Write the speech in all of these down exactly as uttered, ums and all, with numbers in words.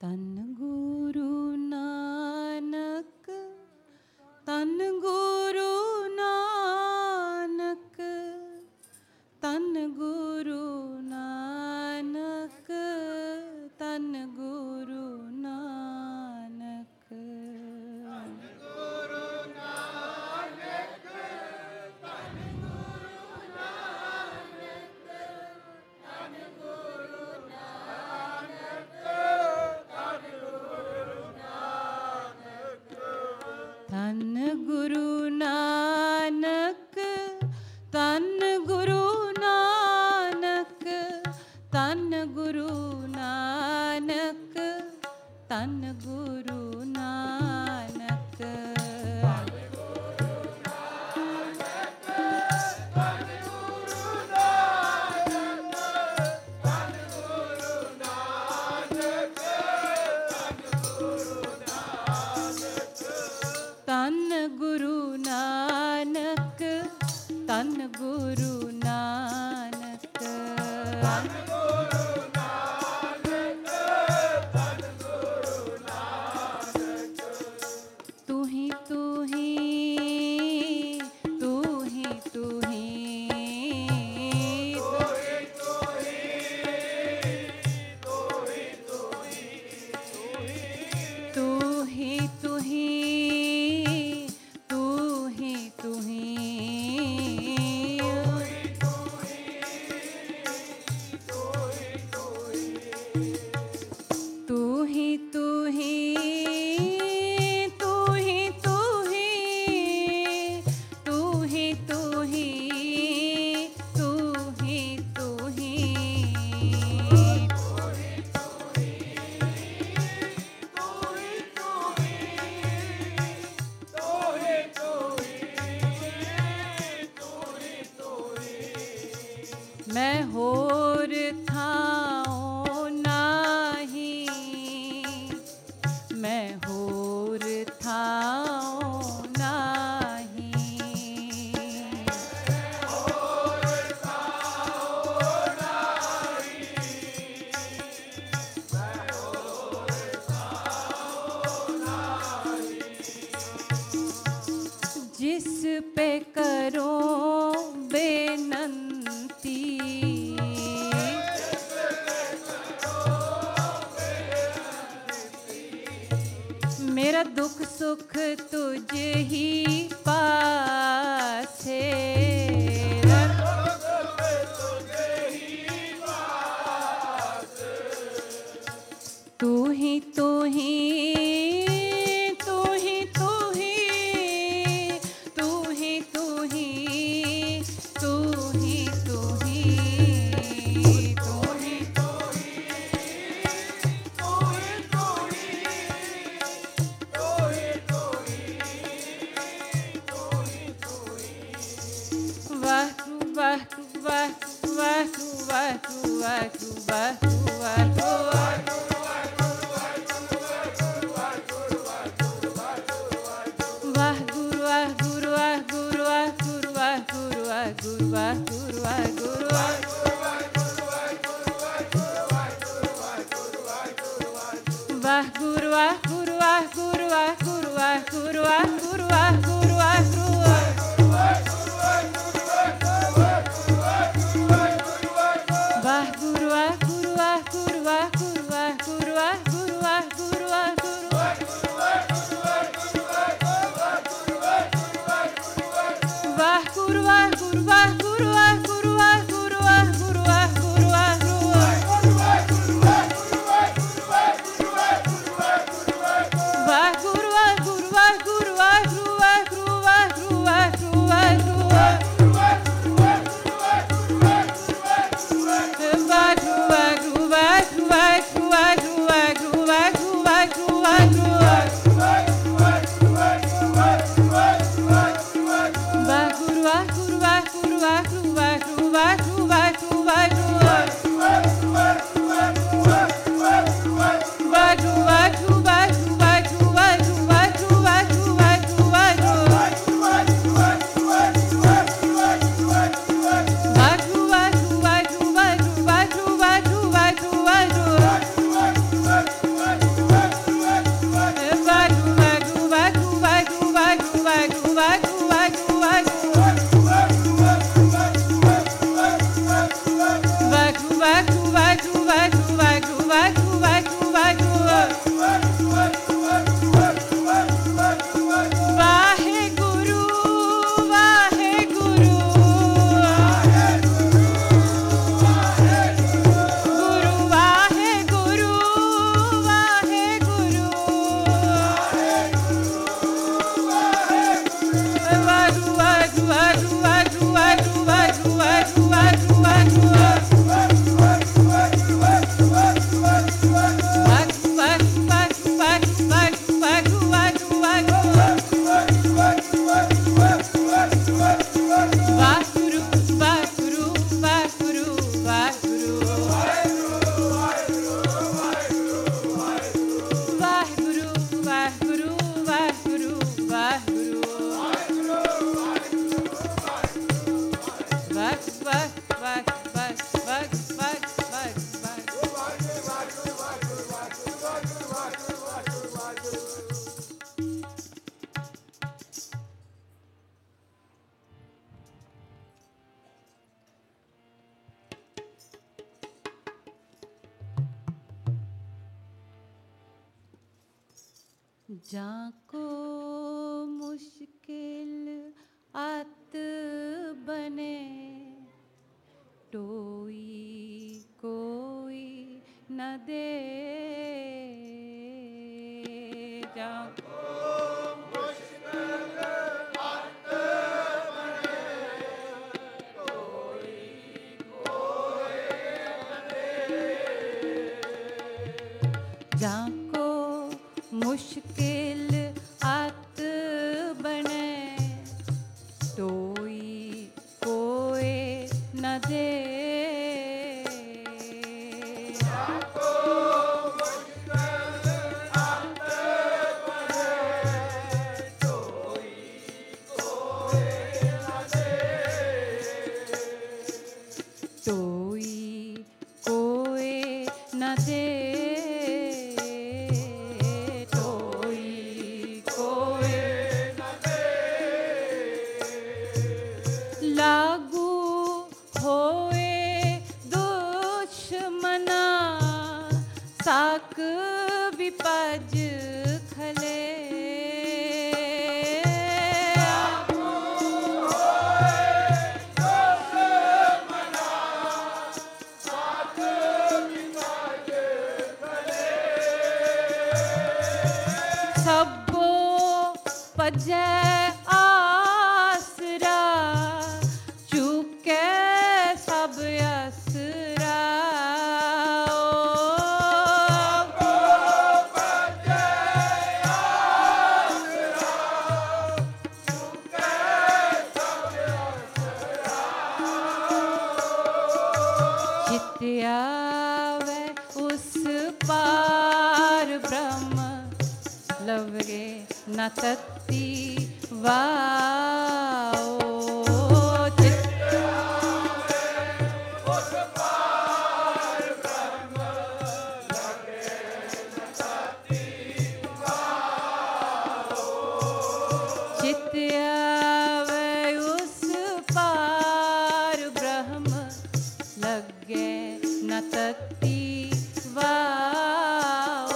ਧੰਨ ਗੁਰੂ ਨਾਨਕ, ਧੰਨ ਗੁਰੂ ਨਾਨਕ, ਧੰਨ ਗੁਰੂ ਨਾਨਕ, ਧੰਨ ਗੁਰੂ ਨਾਨਕ। ਧੰਨ ਗੁਰੂ ਨਾਨਕ, ਧੰਨ ਗੁਰੂ ਨਾਨਕ, ਧੰਨ ਗੁਰੂ ਨਾਨਕ, ਧੰਨ ਗੁਰੂ ਨਾਨਕ। ਧੰਨ ਗੁਰੂ ਨਾਨਕ, ਧੰਨ ਗੁਰੂ ਨਾਨਕ, ਧੰਨ ਗੁਰੂ ਨਾਨਕ, ਧੰਨ ਗੁਰੂ ਨਾਨਕ। ਧੰਨ ਗੁਰੂ ਨਾਨਕ, ਧੰਨ ਗੁਰੂ ਨਾਨਕ, ਧੰਨ ਗੁਰੂ ਨਾਨਕ, ਧੰਨ ਗੁਰੂ ਨਾਨਕ। ਤੂੰ ਹੀ ਤੂੰ ਹੀ, ਤੂੰ ਹੀ ਤੂੰ ਹੀ, ਤੂੰ ਹੀ ਤੂੰ ਹੀ, ਤੂੰ ਹੀ ਤੂੰ ਹੀ, ਤੂੰ ਹੀ ਤੂੰ ਹੀ, ਤੂੰ ਹੀ ਤੂੰ ਹੀ, तू ही तू ही, तू ही तू ही, तू ही तू ही, तू ही तू ही, मैं होर थाओ नाही, मैं होर थाओ नाही, होर थाओ नाही, मैं होर थाओ नाही। जिस पे करो बेनंती, मेरा दुख सुख तुझ ही पासे, तू ही तू ही, तू ही तू ही, तू ही तू ही, तू ही तू ही, तू ही तू ही, तू ही तू ही, तू ही तू ही, तू ही तू ही। वाहु वाहु वाहु वाहु वाहु वाहु वाहु वाहु वाहु। वाह गुरु वाह गुरु वाह गुरु वाह गुरु वाह गुरु वाह गुरु वाह गुरु वाह गुरु वाह वाह गुरु वाह गुरु वाह गुरु वाह गुरु वाह गुरु वाह गुरु वाह गुरु वाह गुरु वाह गुरु वाह गुरु वाह गुरु वाह गुरु वाह गुरु वाह गुरु वाह गुरु वाह गुरु वाह वाह गुरु वाह गुरु वाह गुरु वाह गुरु वाह गुरु वाह गुरु वाह गुरु वाह गुरु वाह गुरु वाह गुरु वाह गुरु वाह गुरु वाह गुरु वाह जाको मुश्किल आत बने टोई कोई न दे जाको मुश्किल आत बने टोई कोई न दे जाको मुश्किल आत बने टोई कोई न दे साक विपज खले सबो पजे आसरा चुके सब असरा आवे उस पार ब्रह्म लवगे न तत्ती वाओ चित आवे उस पार ब्रह्म लगे न तत्ती वाओ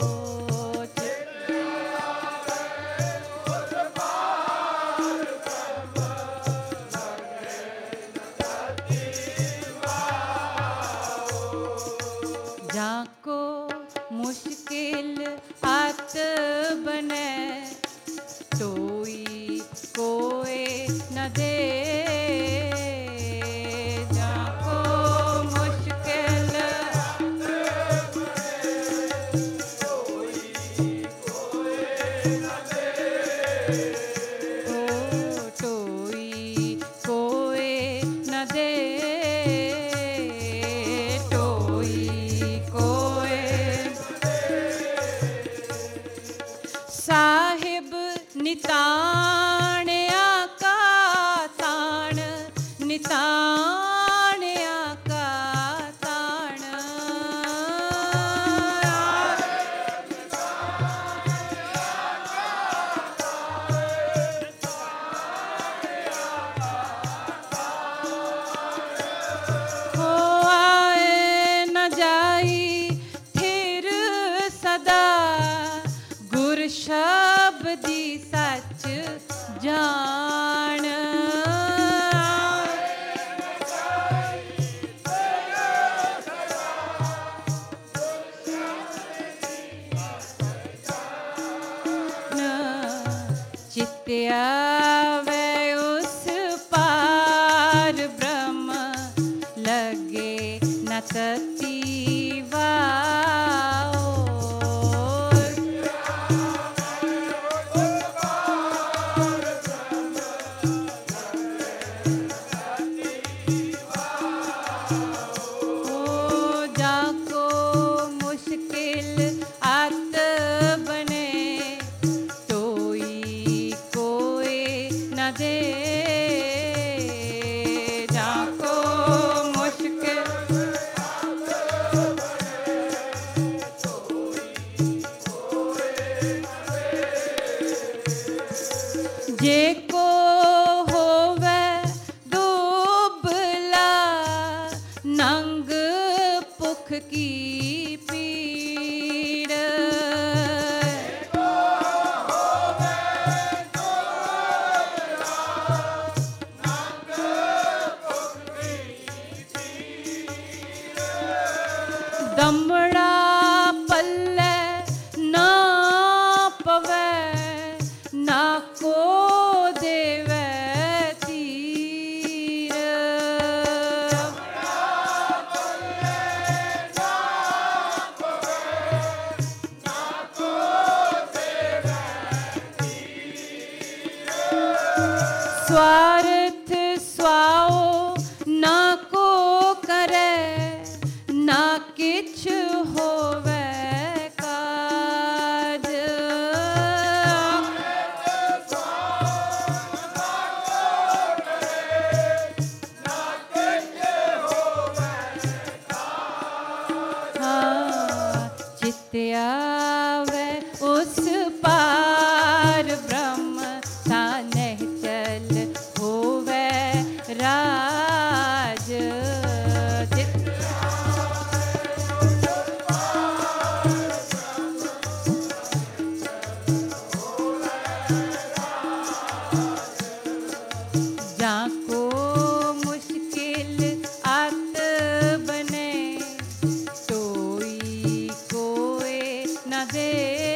जाको मुश्किल आत बने टोई कोई न दे साहिब निताण्या का ताण निताण्या का ताण हो आए न जाई फिर सदा गुर शब्दी सच जान चित्त आवे उस पार ब्रह्म लगे न तत्ती वाओ आत बने टोई कोई न दे जाको मुश्किल जे को होवे दुबला नंग भुख की पीड़ स्वार्थ स्वाओ ना को करे, ना किछ होवे काज। हाँ, चित्त आवे उस पार ब्रह्म ताने चल होवे राज। जाको मुश्किल आत बने, तोई कोई न दे।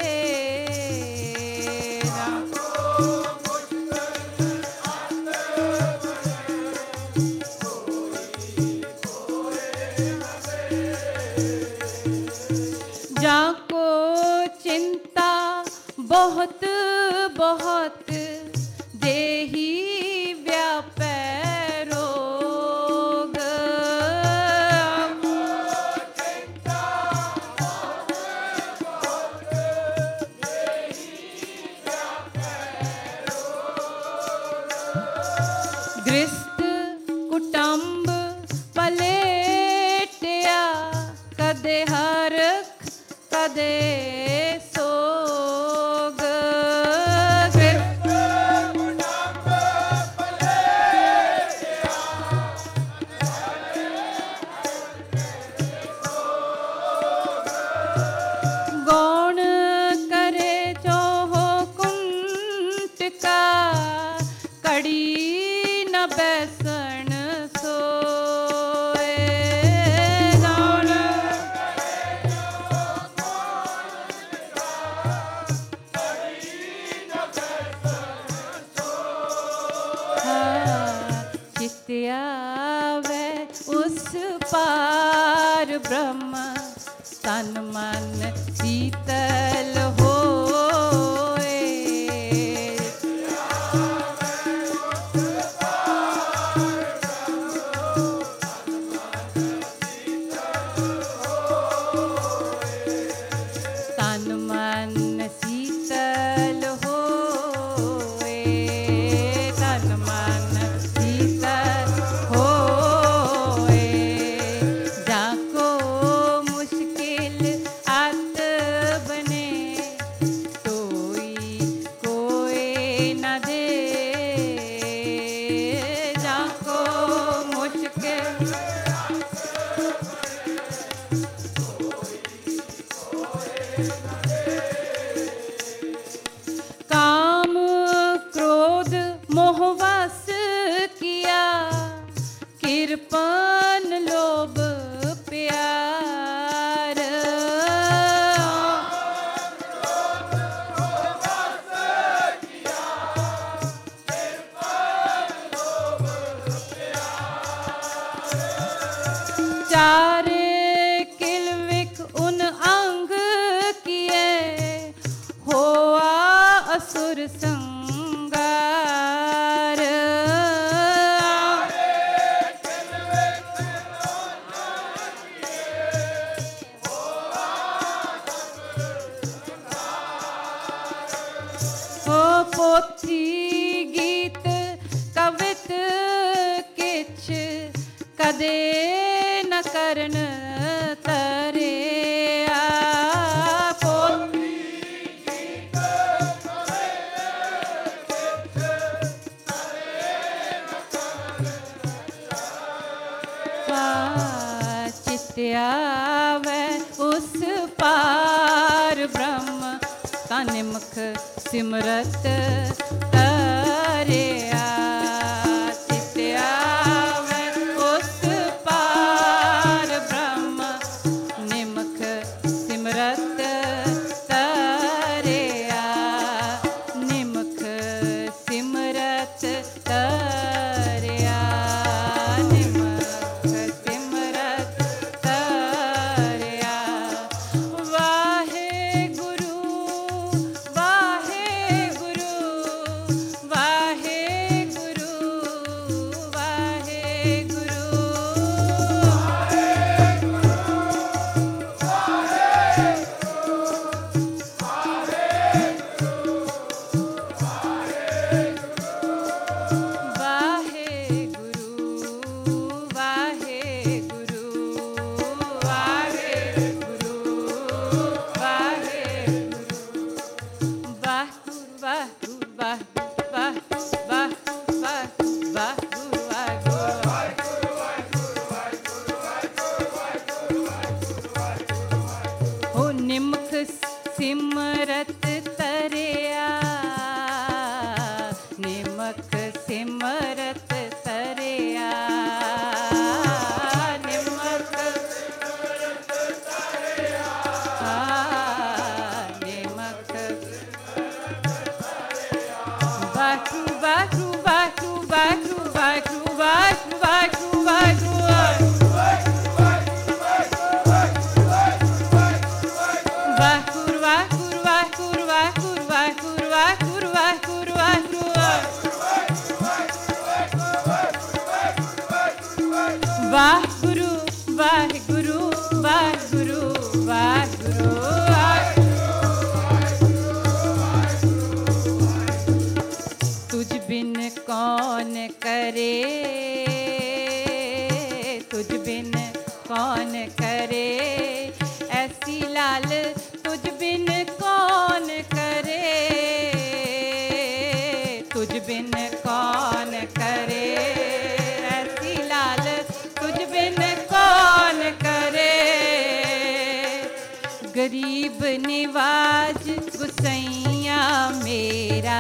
जाको चिंता बहुत बहुत, देही व्यापै रोग। गृहस्थ कुटुंब पलेटिया, कदे हरख कदे सोग। गौण करे चोहो कुंट का, कड़ी न बैसन सोए। गौण चित्त आवे उस पार ब्रह्म, तन मन शीतल होए। तन मन शीतल होए, तन मन शीतल होए। जाको मुश्किल आत बने, तोई कोई न दे। जाको मुश्किल काम क्रोध मोहवश किया, कृपन लोभ प्यार। चारे किलविक उन अंग किए, होआ असुर संगार। ओ पोथी गीत कवित किछ, कदे न करन तरे। चित्त आवे उस पार ब्रह्म, ताने मुख सिमरत तरिया। चित्त आवे उस पार ब्रह्म, निमुख सिमरत तरिया। निमुख सिमरत तरिया, निमुख सिमरत तरिया। वाहे गुरु वाहे गुरु निमक सिमरत तरिया निमक निमक वाहु वाहु वाहु वाहु वाहु वाहु वाहु वाहु वाहगुरु वाहगुरु वाहगुरु वाहगुरु तुझ बिन कौन करे तुझ बिन कौन करे ऐसी लाल तुझ बिन कौन करे तुझ बिन कौन करे ऐसी लाल तुझ बिन कौन करे गरीब निवाज गुसैया मेरा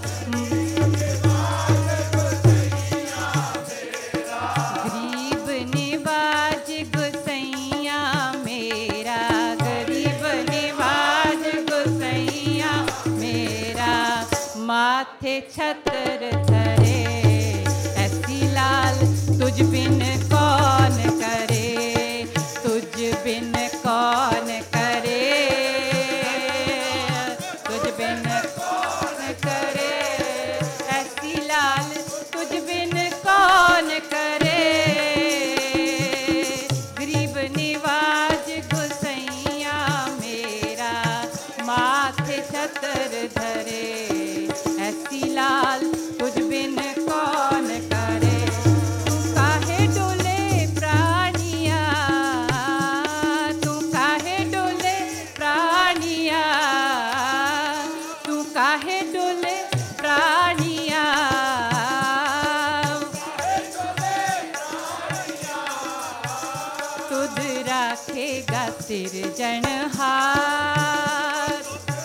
गरीब निवाज गुसैया मेरा गरीब निवाज गुसैया मेरा माथे छतर धरे ऐसी लाल तुझ बिन कौन करे तुझ बिन कौन करे तुझ बिन कौन करे ऐसी लाल तुझ बिन कौन करे गरीब निवाज गुसैया मेरा माथे छतर धरे ऐसी लाल तुझ बिन कौन करे तू काहे डोले प्राणिया तू काहे डोले प्राणिया तू काहे डोले प्राणिया तुध राखेगा सिरजनहार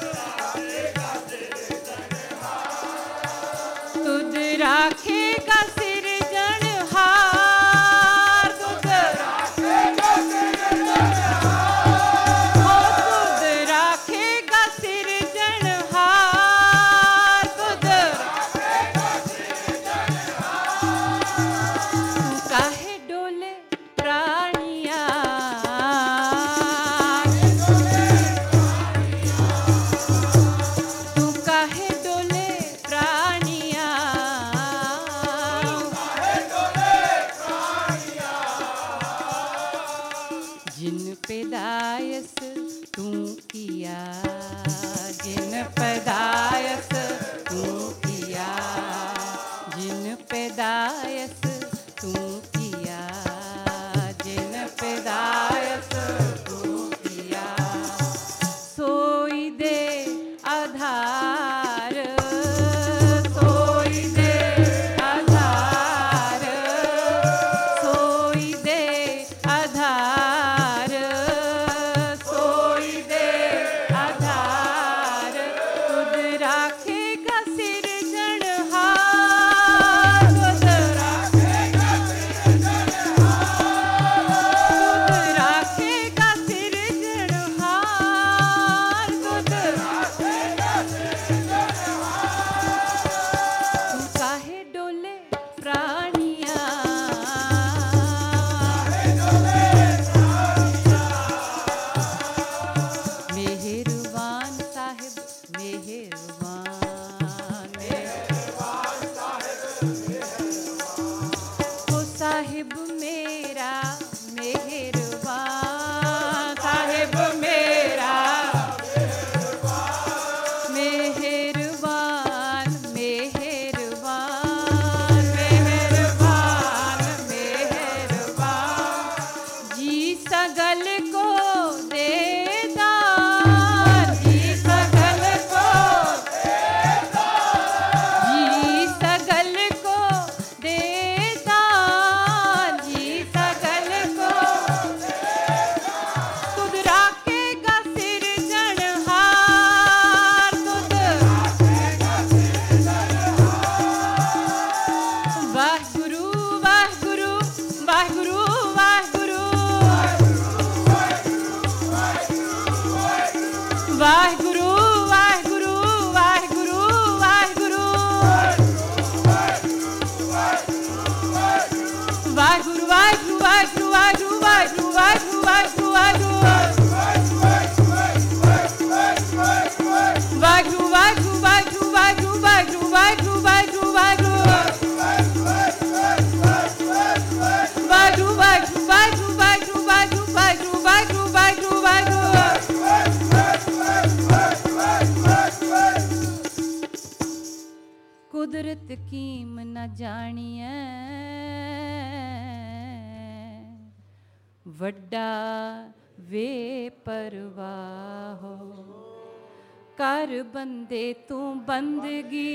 तुध राखेगा सिरजनहार तुध राखेगा सिरजनहार तुध राखेगा सिरजनहार तुध राखेगा सिरजनहार तू काहे डोले प्राणिया तू काहे डोले प्राणिया जिन पैदायस तू किया जिन पैदायस तू किया जिन पैदायस तू किया जिन पैदायस तू किया सोई दे आधार सोई दे आधार सोई दे आधार सोई दे आधार तुध राखेगा सिरजनहार तुध राखेगा कीम न जानिए वड्डा वे परवाहो कर बंदे तू बंदगी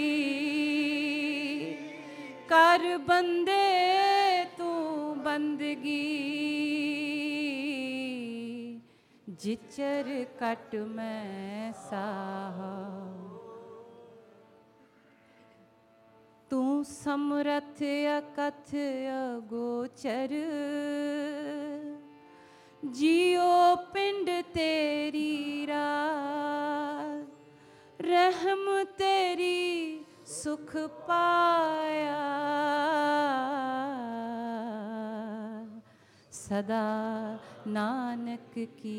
कर बंदे तू बंदगी जिचर कट मैं साहा तू समरथ अकथ अगोचर जियो पिंड तेरी रात रहम तेरी सुख पाया सदा नानक की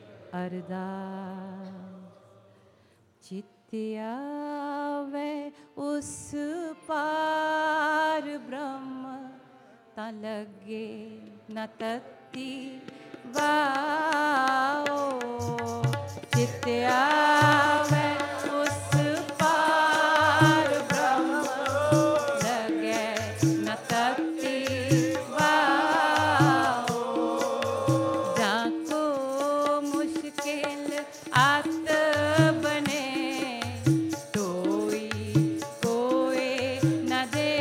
अरदास चित्या वे उस पार ब्रह्म ता लगे न तत्ती वाओ चित्या वे उस पार ब्रह्म लगे न तत्ती वाओ जाको मुश्किल आत बने तोई कोई न दे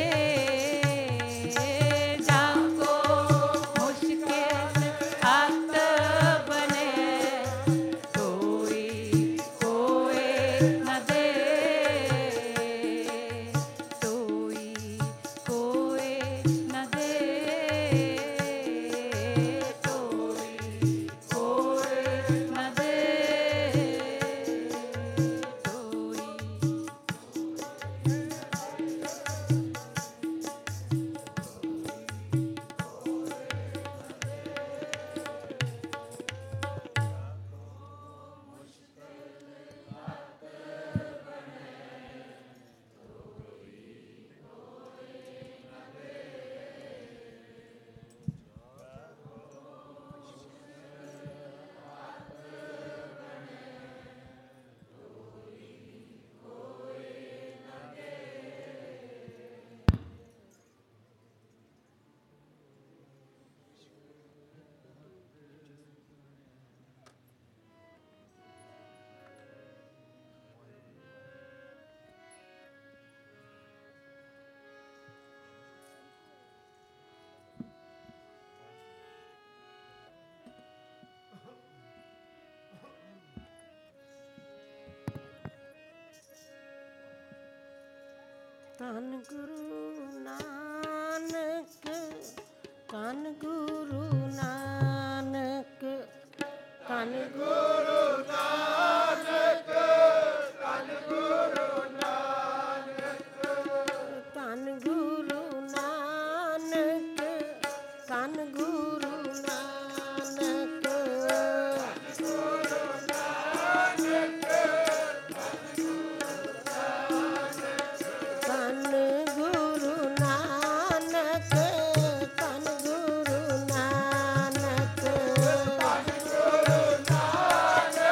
जाको मुश्किल आत बने तोई कोई न दे तोई कोई न दे तोई कोई न दे ਧੰਨ ਗੁਰੂ ਨਾਨਕ ਧੰਨ ਗੁਰੂ ਨਾਨਕ ਧੰਨ ਗੁਰੂ ਨਾਨਕ ਧੰਨ ਗੁਰੂ ਨਾਨਕ ਧੰਨ ਗੁਰੂ